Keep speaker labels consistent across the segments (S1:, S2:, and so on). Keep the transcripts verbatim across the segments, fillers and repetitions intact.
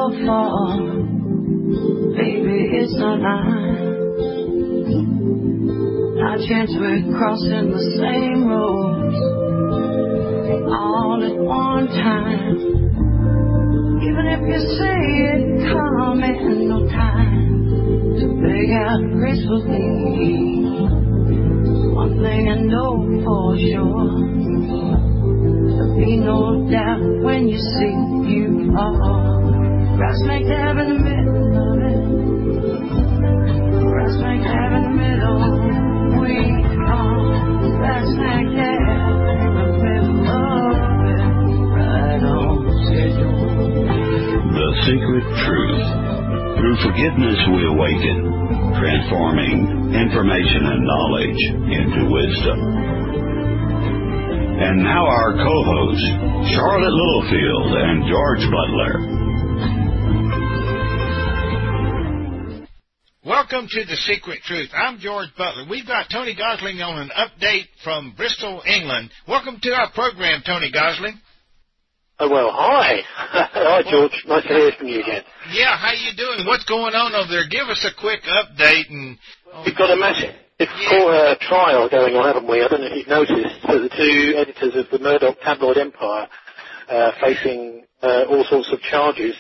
S1: far, baby, it's not nine. Our chance we're crossing the same road all at one time. Even if you say it coming, no time to beg out gracefully. One thing I know for sure, there'll be no doubt when you see you are. Right smack dab in the middle of it. Right smack dab in the middle. We are right smack dab in the middle of it. Right on schedule.
S2: The Secret Truth. Through forgiveness we awaken, transforming information and knowledge into wisdom. And now our co-hosts, Charlotte Littlefield and George Butler.
S3: Welcome to The Secret Truth. I'm George Butler. We've got Tony Gosling on an update from Bristol, England. Welcome to our program, Tony Gosling.
S4: Oh, well, hi. Hi, George. Nice to hear from you again.
S3: Yeah, how you doing? What's going on over there? Give us a quick update. And
S4: We've got a massive yeah. uh, trial going on, haven't we? I don't know if you've noticed. So the two editors of the Murdoch tabloid empire uh, facing uh, all sorts of charges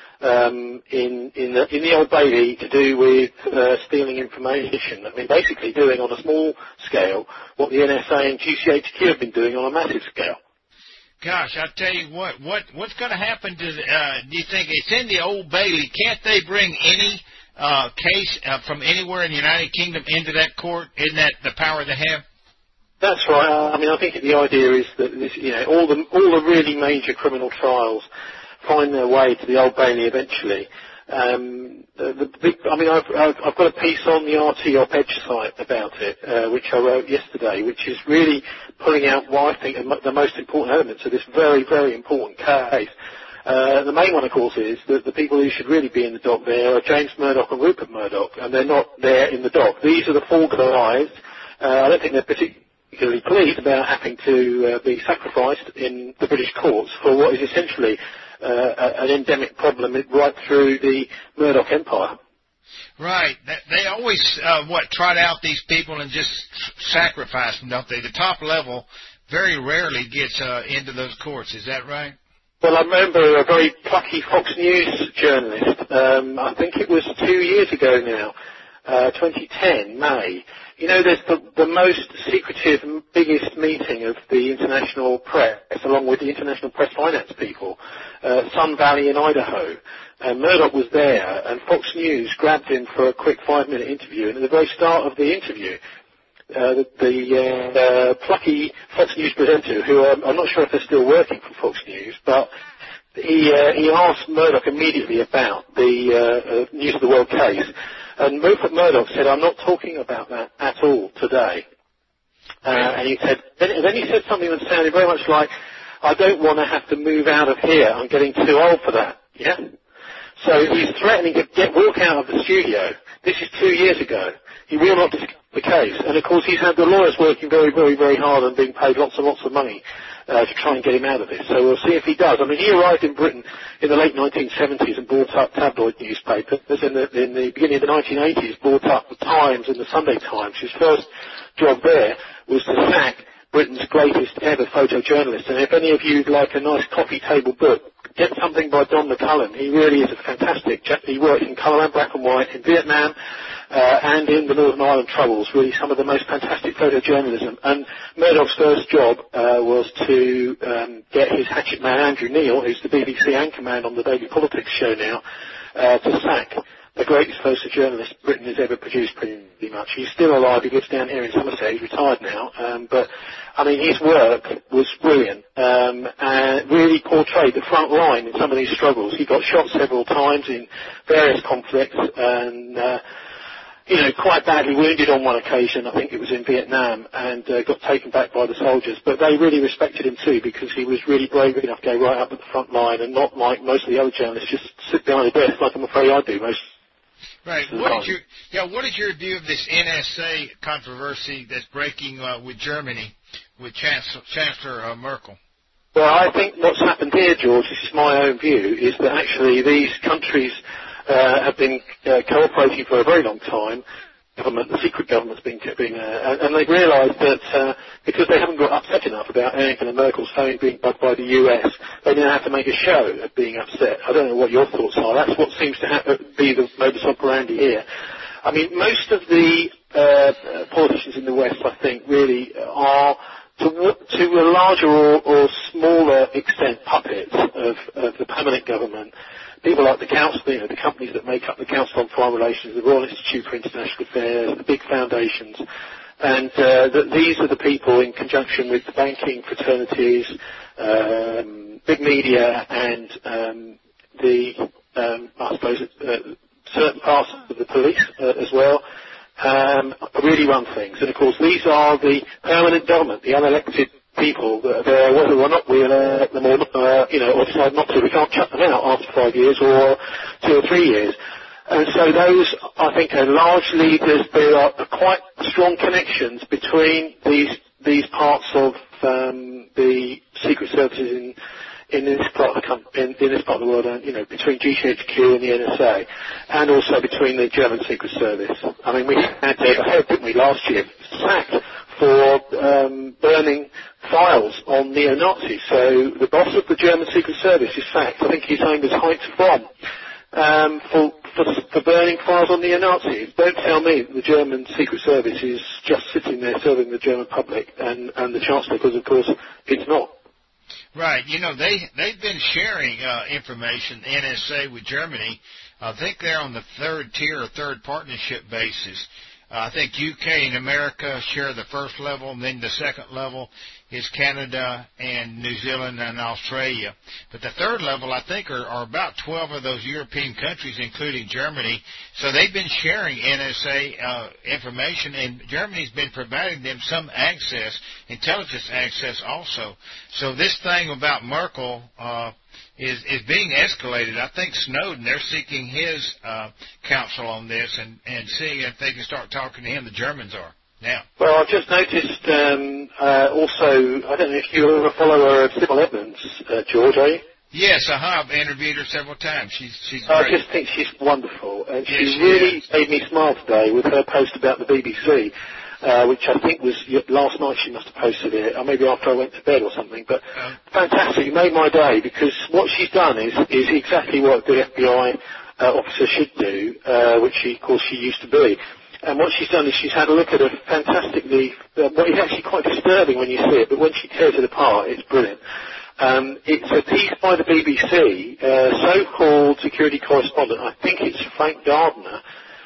S4: um, in in the, in the Old Bailey to do with uh, stealing information. I mean, basically doing on a small scale what the N S A and G C H Q have been doing on a massive scale.
S3: Gosh, I'll tell you what, what what's going to happen to, uh, do you think, it's in the Old Bailey, can't they bring any uh, case uh, from anywhere in the United Kingdom into that court? Isn't that the power they have?
S4: That's right. I mean, I think the idea is that this, you know, all the all the really major criminal trials find their way to the Old Bailey eventually. Um, the, the big, I mean, I've, I've, I've got a piece on the R T Op Edge site about it, uh, which I wrote yesterday, which is really pulling out what I think are the most important elements of this very, very important case. Uh, the main one, of course, is that the people who should really be in the dock there are James Murdoch and Rupert Murdoch, and they're not there in the dock. These are the four guys. Uh, I don't think they're particularly pleased about having to uh, be sacrificed in the British courts for what is essentially Uh, an endemic problem right through the Murdoch empire.
S3: Right. They always, uh, what, trot out these people and just sacrifice them, don't they? The top level very rarely gets uh, into those courts. Is that right?
S4: Well, I remember a very plucky Fox News journalist, um, I think it was two years ago now, uh, twenty ten, May. You know, there's the, the most secretive and biggest meeting of the international press, along with the international press finance people, uh, Sun Valley in Idaho. And Murdoch was there, and Fox News grabbed him for a quick five-minute interview. And at the very start of the interview, uh, the, the uh, uh, plucky Fox News presenter, who um, I'm not sure if they're still working for Fox News, but he uh, he asked Murdoch immediately about the uh, uh, News of the World case. And Rupert Murdoch said, "I'm not talking about that at all today." Uh, and he said, then, then he said something that sounded very much like, "I don't want to have to move out of here. I'm getting too old for that." Yeah. So he's threatening to get walk out of the studio. This is two years ago. He will not discuss the case. And of course, he's had the lawyers working very, very, very hard and being paid lots and lots of money Uh, to try and get him out of this. So we'll see if he does. I mean, he arrived in Britain in the late nineteen seventies and brought up tabloid newspapers. In the, in the beginning of the nineteen eighties, brought up the Times and the Sunday Times. His first job there was to sack Britain's greatest ever photojournalist. And if any of you would like a nice coffee table book, get something by Don McCullum. He really is a fantastic chap. He worked in colour and black and white in Vietnam, Uh, and in the Northern Ireland Troubles, really some of the most fantastic photojournalism. And Murdoch's first job uh, was to um, get his hatchet man, Andrew Neil, who's the B B C anchorman on the Daily Politics show now, uh, to sack the greatest photojournalist Britain has ever produced, pretty much. He's still alive. He lives down here in Somerset. He's retired now. Um, but, I mean, his work was brilliant um, and really portrayed the front line in some of these struggles. He got shot several times in various conflicts and Uh, you know, quite badly wounded on one occasion, I think it was in Vietnam, and uh, got taken back by the soldiers. But they really respected him too, because he was really brave enough to go right up at the front line and not like most of the other journalists, just sit behind a desk like I'm afraid I do most.
S3: Right. What is your yeah? What is your view of this N S A controversy that's breaking uh, with Germany, with Chancellor, Chancellor uh, Merkel?
S4: Well, I think what's happened here, George, this is my own view, is that actually these countries uh, have been uh, cooperating for a very long time. Government, the secret government's been, been uh, and they've realised that uh, because they haven't got upset enough about Angela Merkel's phone being bugged by the U S, they now have to make a show of being upset. I don't know what your thoughts are. That's what seems to ha- be the modus operandi here. I mean, most of the uh, politicians in the West, I think, really are, to, to a larger or, or smaller extent, puppets of, of the permanent government. People like the council, you know, the companies that make up the Council on Foreign Relations, the Royal Institute for International Affairs, the big foundations, and uh, that these are the people in conjunction with the banking fraternities, um, big media, and um, the, um, I suppose, uh, certain parts of the police uh, as well, um, really run things. And of course, these are the permanent government, the unelected people that are there, whether or not we elect them or not, uh, you know, or decide not to. We can't shut them out after five years or two or three years. And so those, I think, are largely, there are quite strong connections between these these parts of um, the secret services in in this part of the com- in, in this part of the world, and you know, between G C H Q and the N S A, and also between the German Secret Service. I mean, we had David Head, didn't we, last year, sacked for um, burning files on neo-Nazis. So the boss of the German Secret Service is sacked. I think his name was Heinz Fromm, um, for, for for burning files on neo-Nazis. Don't tell me that the German Secret Service is just sitting there serving the German public and, and the Chancellor, because of course it's not.
S3: Right. You know, they, they've been sharing uh, information, N S A, with Germany. I think they're on the third tier or third partnership basis. Uh, I think U K and America share the first level, and then the second level is Canada and New Zealand and Australia. But the third level, I think, are, are about twelve of those European countries, including Germany. So they've been sharing N S A uh, information, and Germany's been providing them some access, intelligence access also. So this thing about Merkel uh, is, is being escalated. I think Snowden, they're seeking his uh, counsel on this and, and seeing if they can start talking to him. The Germans are. Now.
S4: Well, I've just noticed um, uh, also, I don't know if you're a follower of Sybil Edmonds, uh, George, are you?
S3: Yes, I have interviewed her several times. She's she's
S4: I
S3: great.
S4: just think she's wonderful, and
S3: yes,
S4: she,
S3: she
S4: really
S3: is.
S4: made me smile today with her post about the B B C, uh, which I think was last night. She must have posted it, or maybe after I went to bed or something. But
S3: uh,
S4: fantastic, it made my day, because what she's done is is exactly what a good F B I uh, officer should do, uh, which she, of course she used to be. And what she's done is she's had a look at a fantastically, uh, what is actually quite disturbing when you see it, but when she tears it apart, it's brilliant. Um, it's a piece by the B B C, uh, so-called security correspondent, I think it's Frank Gardner,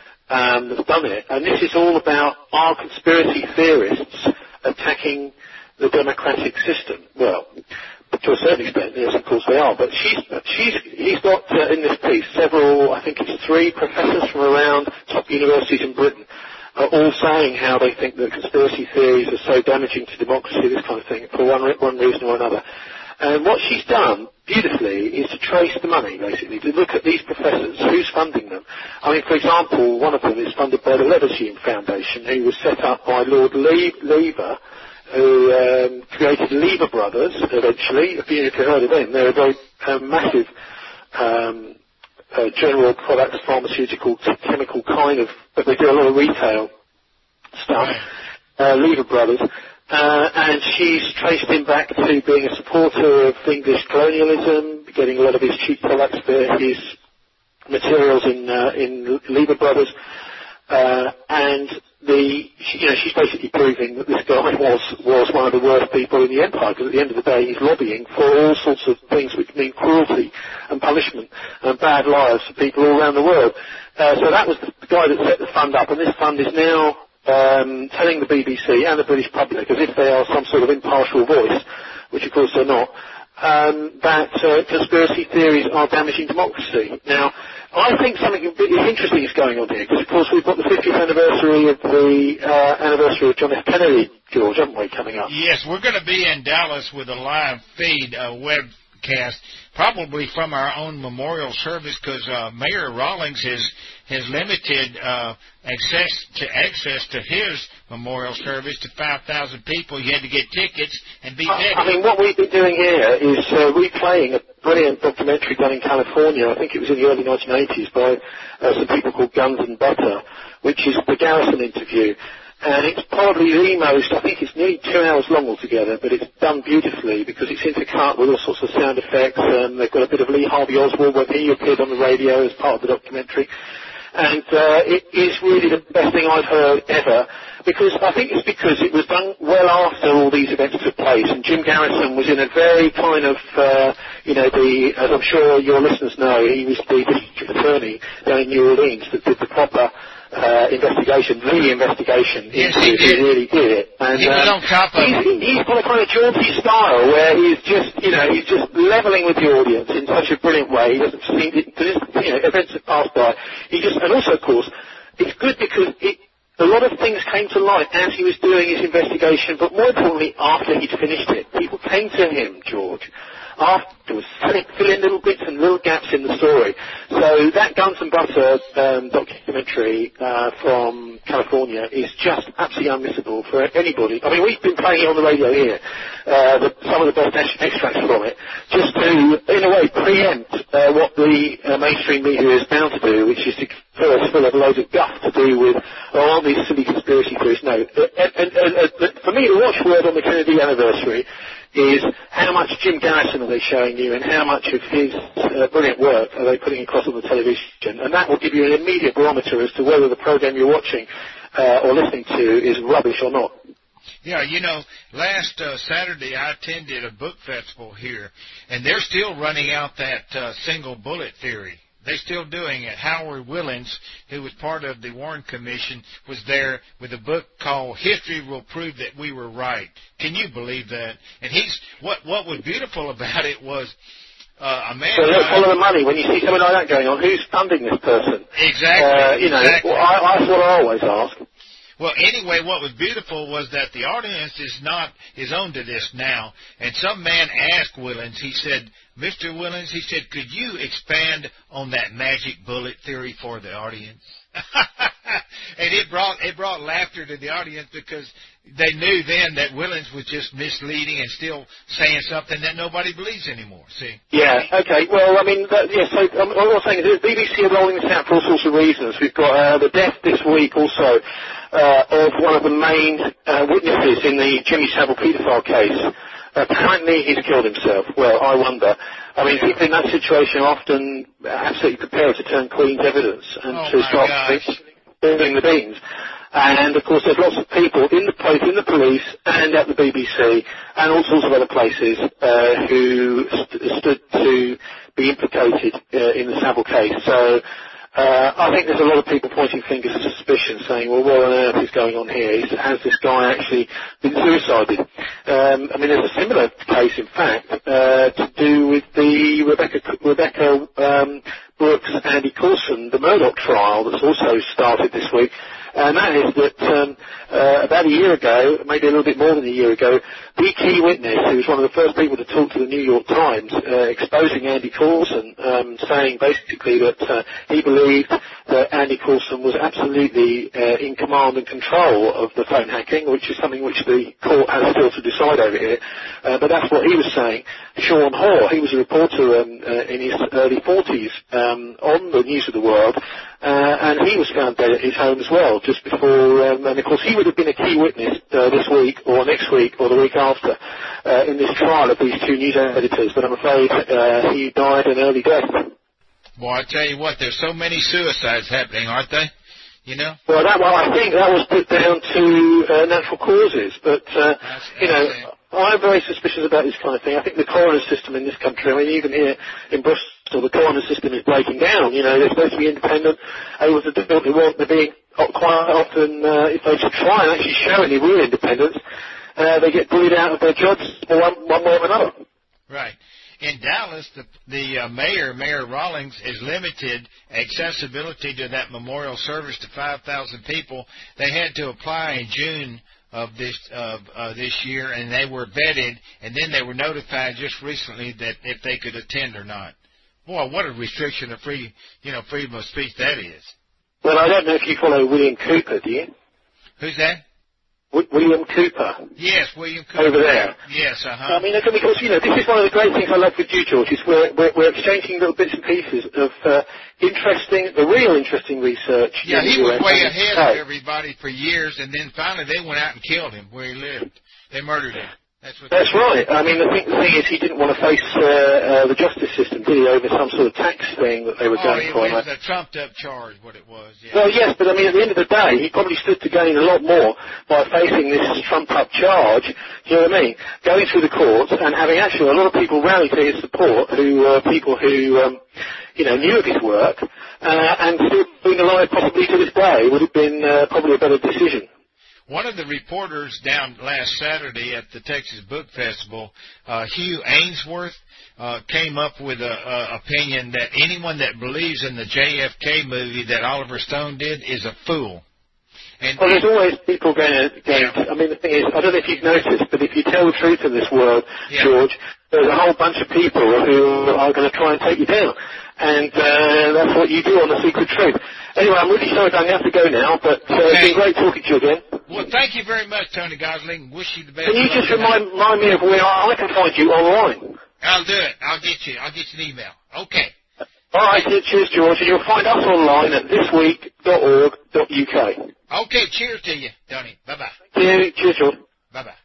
S4: um, that's done it. And this is all about our conspiracy theorists attacking the democratic system. Well, to a certain extent, yes, of course they are. But she's, she's, he's got uh, in this piece several, I think it's three professors from around top universities in Britain, are all saying how they think that conspiracy theories are so damaging to democracy, this kind of thing, for one, one reason or another. And what she's done beautifully is to trace the money, basically, to look at these professors, who's funding them. I mean, for example, one of them is funded by the Leverhulme Foundation, who was set up by Lord Le- Lever, who um, created Lever Brothers, eventually. If you've heard of them, they're a very uh, massive um, uh, general products, pharmaceutical, t- chemical kind of, but they do a lot of retail stuff. Uh, Lever Brothers. Uh, and she's traced him back to being a supporter of English colonialism, getting a lot of his cheap products for his materials in uh, in Lever Brothers. Uh, and the, you know, she's basically proving that this guy was, was one of the worst people in the empire, because at the end of the day he's lobbying for all sorts of things which mean cruelty and punishment and bad lives for people all around the world. Uh, so that was the guy that set the fund up, and this fund is now um, telling the B B C and the British public, as if they are some sort of impartial voice, which of course they're not, um, that uh, conspiracy theories are damaging democracy. Now, I think something interesting is going on here, because of course we've got the fiftieth anniversary of the uh, anniversary of John F. Kennedy, George, haven't we, coming up?
S3: Yes, we're going to be in Dallas with a live feed, uh, web broadcast, probably from our own memorial service, because uh, Mayor Rawlings has has limited uh, access to access to his memorial service to five thousand people. You had to get tickets and be vetted.
S4: I mean, what we've been doing here is uh, replaying a brilliant documentary done in California. I think it was in the early nineteen eighties by uh, some people called Guns and Butter, which is the Garrison interview. And it's probably the most, I think it's nearly two hours long altogether, but it's done beautifully because it's intercut with all sorts of sound effects. Um, they've got a bit of Lee Harvey Oswald when he appeared on the radio as part of the documentary. And uh, it is really the best thing I've heard ever, because I think it's because it was done well after all these events took place, and Jim Garrison was in a very kind of, uh, you know, the, as I'm sure your listeners know, he was the district attorney down in New Orleans that did the proper Uh, investigation, the investigation.
S3: Yes, he,
S4: he really did it. And,
S3: he was
S4: um,
S3: on top of
S4: he's,
S3: it.
S4: He's got a kind of jaunty style where he's just, you know, he's just levelling with the audience in such a brilliant way. He doesn't seem to, you know, events have passed by. He just, and also, of course, it's good because it, a lot of things came to light as he was doing his investigation, but more importantly, after he'd finished it. People came to him, George, afterwards, fill in little bits and little gaps in the story. So that Guns and Butter um, documentary uh, from California is just absolutely unmissable for anybody. I mean, we've been playing it on the radio here, uh, the, some of the best extracts from it, just to, in a way, preempt uh, what the uh, mainstream media is bound to do, which is to first fill up loads of guff to do with oh, all these silly conspiracy theories. No, and, and, and, and for me, the watchword on the Kennedy anniversary is how much Jim Garrison are they showing you and how much of his uh, brilliant work are they putting across on the television. And that will give you an immediate barometer as to whether the program you're watching uh, or listening to is rubbish or not.
S3: Yeah, you know, last uh, Saturday I attended a book festival here, and they're still running out that uh, single bullet theory. They're still doing it. Howard Willens, who was part of the Warren Commission, was there with a book called History Will Prove That We Were Right. Can you believe that? And he's what what was beautiful about it was uh, a man...
S4: So don't follow the money. When you see something like that going on, who's funding this person?
S3: Exactly.
S4: Uh, you know,
S3: exactly.
S4: Well, I, that's what I always ask.
S3: Well, anyway, what was beautiful was that the audience is not is on to this now. And some man asked Willens, he said, Mister Willens, he said, could you expand on that magic bullet theory for the audience? And it brought it brought laughter to the audience because they knew then that Willens was just misleading and still saying something that nobody believes anymore. See?
S4: Yeah. Okay. Well, I mean, that, yeah. So um, what I was saying is, the B B C are rolling this out for all sorts of reasons. We've got uh, the death this week also uh, of one of the main uh, witnesses in the Jimmy Savile paedophile case. Apparently, he's killed himself. Well, I wonder. I mean, people in that situation are often absolutely prepared to turn Queen's evidence and
S3: oh
S4: to start spilling the beans. And, of course, there's lots of people in the both in the police and at the B B C and all sorts of other places uh, who st- stood to be implicated uh, in the Savile case. So uh, I think there's a lot of people pointing fingers of suspicion, saying, well, what on earth is going on here? Is, has this guy actually been suicided? Um, I mean, there's a similar case, in fact, uh, to do with the Rebecca, Rebecca um, Brooks, Andy Coulson, the Murdoch trial that's also started this week. And that is that um, uh, about a year ago, maybe a little bit more than a year ago, the key witness, who was one of the first people to talk to the New York Times, uh, exposing Andy Coulson, um, saying basically that uh, he believed that Andy Coulson was absolutely uh, in command and control of the phone hacking, which is something which the court has still to decide over here. Uh, but that's what he was saying. Sean Hoare, he was a reporter um, uh, in his early forties um, on the News of the World, uh, and he was found dead at his home as well, just before, um, and of course he would have been a key witness uh, this week or next week or the week after uh, in this trial of these two news editors, but I'm afraid uh, he died an early death.
S3: Boy, I tell you what, there's so many suicides happening, aren't they? You know?
S4: Well, that well, I think that was put down to uh, natural causes, but, uh, that's, you know, that's I'm very suspicious about this kind of thing. I think the coroner system in this country, I mean, even here in Bristol, the coroner system is breaking down. You know, they're supposed to be independent, able to do what they want. They're being quite often, uh, if they try and actually show any real independence, uh, they get bullied out of their jobs one, one way or another.
S3: Right. In Dallas, the, the uh, mayor, Mayor Rawlings, has limited accessibility to that memorial service to five thousand people. They had to apply in June of this of uh, this year, and they were vetted, and then they were notified just recently that if they could attend or not. Boy, what a restriction of free, you know, freedom of speech that is.
S4: Well, I don't know if you follow William Cooper, do you?
S3: Who's that?
S4: W- William Cooper.
S3: Yes, William Cooper.
S4: Over there.
S3: Yes, uh-huh.
S4: I mean, because, you know, this is one of the great things I love with you, George, is we're, we're, we're exchanging little bits and pieces of uh, interesting, the real interesting research.
S3: Yeah, he was way ahead
S4: of
S3: everybody for years, and then finally they went out and killed him where he lived. They murdered him. That's, what
S4: That's right. I mean, the thing, the thing is, he didn't want to face uh, uh, the justice system, did he, over some sort of tax thing that they were
S3: oh,
S4: going for.
S3: Oh, it was a trumped-up charge, what it was. Yeah.
S4: Well, yes, but I mean, at the end of the day, he probably stood to gain a lot more by facing this trumped-up charge, do you know what I mean, going through the courts and having actually a lot of people rally to his support, who were uh, people who, um, you know, knew of his work, uh, and still being alive possibly to this day would have been uh, probably a better decision.
S3: One of the reporters down last Saturday at the Texas Book Festival, uh, Hugh Ainsworth, uh, came up with a, a opinion that anyone that believes in the J F K movie that Oliver Stone did is a fool. And
S4: well, there's always people going to, going to, I mean, the thing is, I don't know if you've noticed, but if you tell the truth in this world, yeah. George, there's a whole bunch of people who are going to try and take you down. And uh, that's what you do on The Secret Truth. Anyway, I'm really sorry I have to go now, but uh, okay. It's been great talking to you again.
S3: Well, thank you very much, Tony Gosling. Wish you the best.
S4: Can you just remind, remind me of where I can find you online?
S3: I'll do it. I'll get you. I'll get you an email. Okay.
S4: All right. Cheers, George. And you'll find us online at this week dot org dot U K.
S3: Okay. Cheers to you, Tony. Bye-bye.
S4: Thank you. Cheers, George.
S3: Bye-bye.